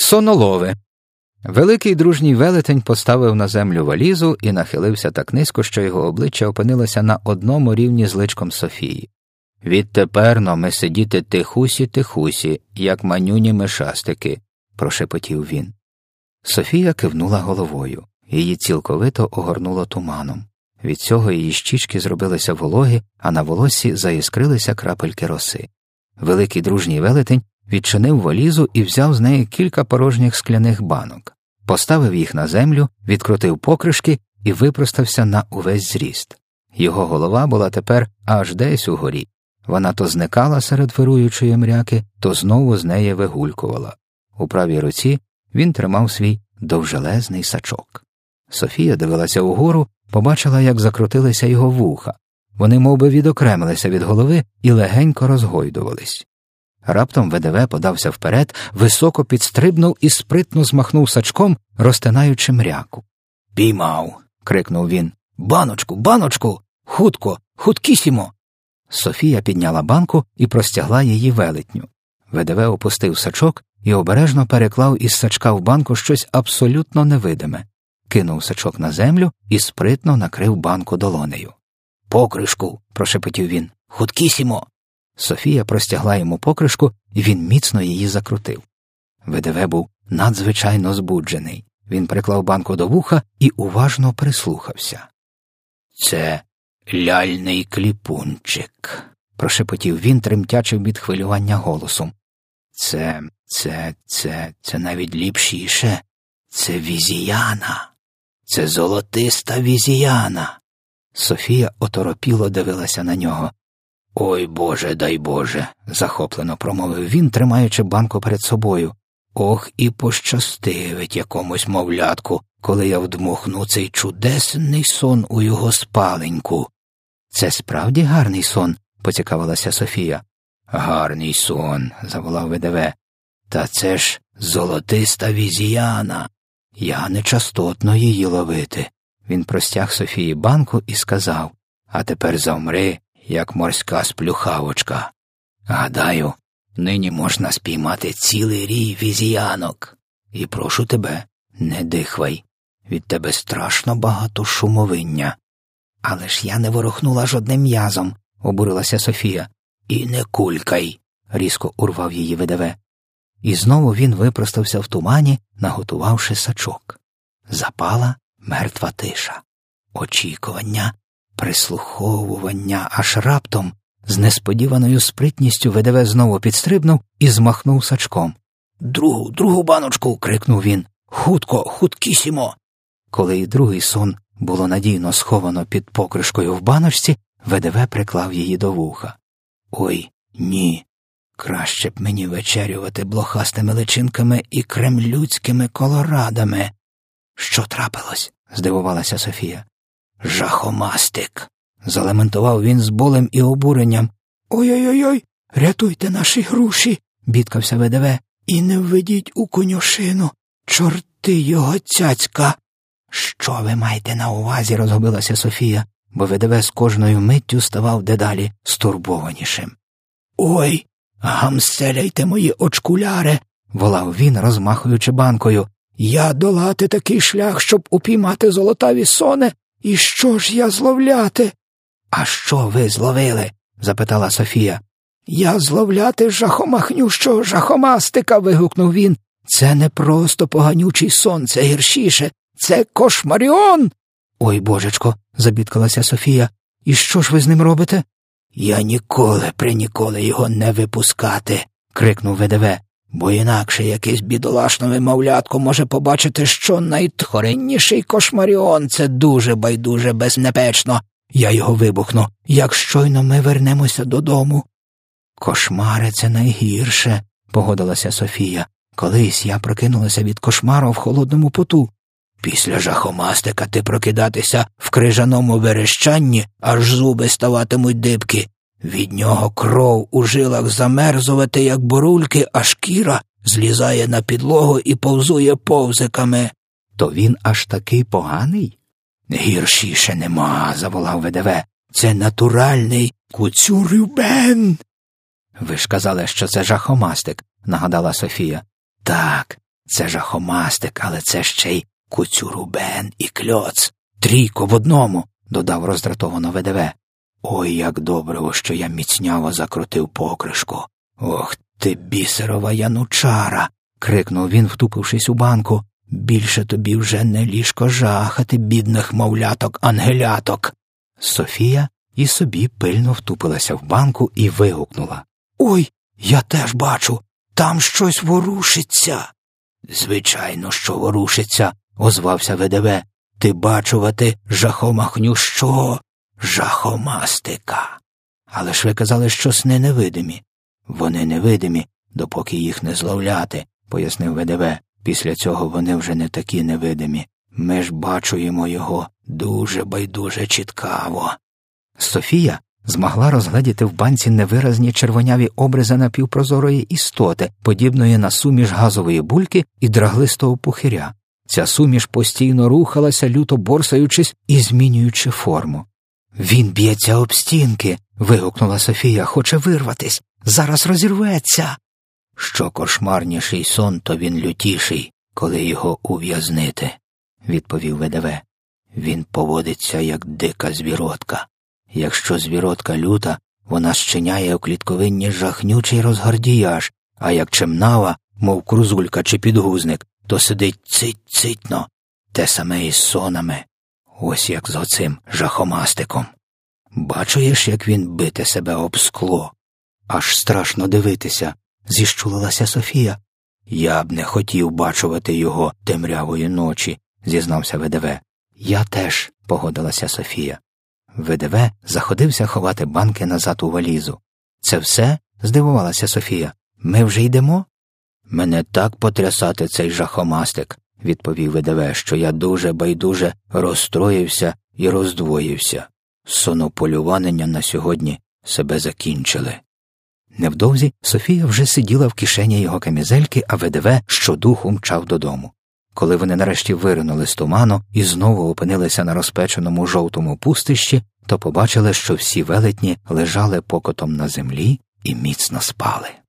Сонолови. Великий дружній велетень поставив на землю валізу і нахилився так низько, що його обличчя опинилося на одному рівні з личком Софії. «Відтеперно ми сидіти тихусі-тихусі, як манюні мишастики», – прошепотів він. Софія кивнула головою. Її цілковито огорнуло туманом. Від цього її щічки зробилися вологі, а на волоссі заіскрилися крапельки роси. Великий дружній велетень відчинив валізу і взяв з неї кілька порожніх скляних банок. Поставив їх на землю, відкрутив покришки і випростався на увесь зріст. Його голова була тепер аж десь угорі. Вона то зникала серед вируючої мряки, то знову з неї вигулькувала. У правій руці він тримав свій довжелезний сачок. Софія дивилася угору, побачила, як закрутилися його вуха. Вони мовби відокремилися від голови і легенько розгойдувались. Раптом ВДВ подався вперед, високо підстрибнув і спритно змахнув сачком, розтинаючи мряку. «Піймав!» – крикнув він. «Баночку, баночку! Хутко, хуткісімо!» Софія підняла банку і простягла її велетню. ВДВ опустив сачок і обережно переклав із сачка в банку щось абсолютно невидиме. Кинув сачок на землю і спритно накрив банку долонею. «Покришку!» – прошепотів він. «Хуткісімо!» Софія простягла йому покришку, і він міцно її закрутив. ВДВ був надзвичайно збуджений. Він приклав банку до вуха і уважно прислухався. «Це ляльний кліпунчик», – прошепотів він, тремтячим від хвилювання голосом. Це навіть ліпшіше. Це візіяна. Це золотиста візіяна». Софія оторопіло дивилася на нього. «Ой, Боже, дай Боже!» – захоплено промовив він, тримаючи банку перед собою. «Ох, і пощастивить якомусь мовлятку, коли я вдмухну цей чудесний сон у його спаленьку». «Це справді гарний сон?» – поцікавилася Софія. «Гарний сон», – заволав ВДВ. «Та це ж золотиста візіяна. Я нечастотно її ловити». Він простяг Софії банку і сказав: «А тепер завмри, як морська сплюхавочка. Гадаю, нині можна спіймати цілий рій візіянок. І прошу тебе, не дихвай, від тебе страшно багато шумовиння». «Але ж я не ворухнула жодним м'язом», – обурилася Софія. «І не кулькай», – різко урвав її ВДВ. І знову він випростався в тумані, наготувавши сачок. Запала мертва тиша. Очікування, прислуховування, аж раптом, з несподіваною спритністю ВДВ знову підстрибнув і змахнув сачком. Другу баночку!» – крикнув він. «Хутко, хуткісімо!» Коли й другий сон було надійно сховано під покришкою в баночці, ВДВ приклав її до вуха. «Ой, ні, краще б мені вечерювати блохастими личинками і кремлюцькими колорадами». «Що трапилось?» – здивувалася Софія. «Жахомастик!» – залементував він з болем і обуренням. «Ой-ой-ой, рятуйте наші груші!» – бідкався ВДВ. «І не введіть у конюшину, чорти його цяцька!» «Що ви маєте на увазі?» – розгубилася Софія, бо ВДВ з кожною миттю ставав дедалі стурбованішим. «Ой, гамселяйте мої очкуляри!» – волав він, розмахуючи банкою. «Я долати такий шлях, щоб упіймати золотаві сони, і що ж я зловляти?» «А що ви зловили?» – запитала Софія. «Я зловляти жахомахнющого жахомастика!» – вигукнув він. «Це не просто поганючий сон, це гіршіше, це кошмаріон!» «Ой, божечко!» – забідкалася Софія. «І що ж ви з ним робите?» «Я ніколи його не випускати!» – крикнув ВДВ. «Бо інакше якесь бідолашнове мовлятко може побачити, що найтхоренніший кошмаріон – це дуже байдуже безнебечно. Я його вибухну, як щойно ми вернемося додому». «Кошмари – це найгірше», – погодилася Софія. «Колись я прокинулася від кошмару в холодному поту». «Після жахомастика ти прокидатися в крижаному верещанні, аж зуби ставатимуть дибки. Від нього кров у жилах замерзувати, як бурульки, а шкіра злізає на підлогу і повзує повзиками». «То він аж такий поганий?» «Гіршіше нема», – заволав ВДВ. «Це натуральний куцюрюбен». «Ви ж казали, що це жахомастик», – нагадала Софія. «Так, Це жахомастик, але це ще й Куцюрубен і Кльоц. Трійко в одному, додав роздратовано ВДВ. Ой, як добре, що я міцняво закрутив покришку. Ох ти, бісерова янучара, крикнув він, втупившись у банку. Більше тобі вже не ліжко жахати, бідних мовляток-ангеляток. Софія і собі пильно втупилася в банку і вигукнула. Ой, я теж бачу, там щось ворушиться. Звичайно, що ворушиться, озвався ВДВ. Ти бачувати, жахомахню що? Жахомастика. Але ж ви казали, що сни невидимі. Вони невидимі, допоки їх не зловляти, пояснив ВДВ. Після цього вони вже не такі невидимі. Ми ж бачуємо його дуже байдуже чіткаво. Софія змогла розгледіти в банці невиразні червоняві обризи напівпрозорої істоти, подібної на суміш газової бульки і драглистого пухиря. Ця суміш постійно рухалася, люто борсаючись і змінюючи форму. «Він б'ється об стінки!» – вигукнула Софія. «Хоче вирватись! Зараз розірветься!» «Що кошмарніший сон, то він лютіший, коли його ув'язнити», – відповів ВДВ. «Він поводиться, як дика звіротка. Якщо звіротка люта, вона щиняє у клітковинні жахнючий розгардіяж, а як чемнава, мов крузулька чи підгузник, то сидить цить-цитно. Те саме із сонами. Ось як з оцим жахомастиком. Бачуєш, як він бите себе об скло? Аж страшно дивитися», – зіщулилася Софія. «Я б не хотів бачувати його темрявої ночі», – зізнався ВДВ. «Я теж», – погодилася Софія. ВДВ заходився ховати банки назад у валізу. «Це все?» – здивувалася Софія. «Ми вже йдемо?» «Мене так потрясати цей жахомастик», – відповів ВДВ, «що я дуже байдуже розстроївся і роздвоївся. Сонополювання на сьогодні себе закінчили». Невдовзі Софія вже сиділа в кишені його камізельки, а ВДВ щодуху мчав додому. Коли вони нарешті виринули з туману і знову опинилися на розпеченому жовтому пустищі, то побачили, що всі велетні лежали покотом на землі і міцно спали.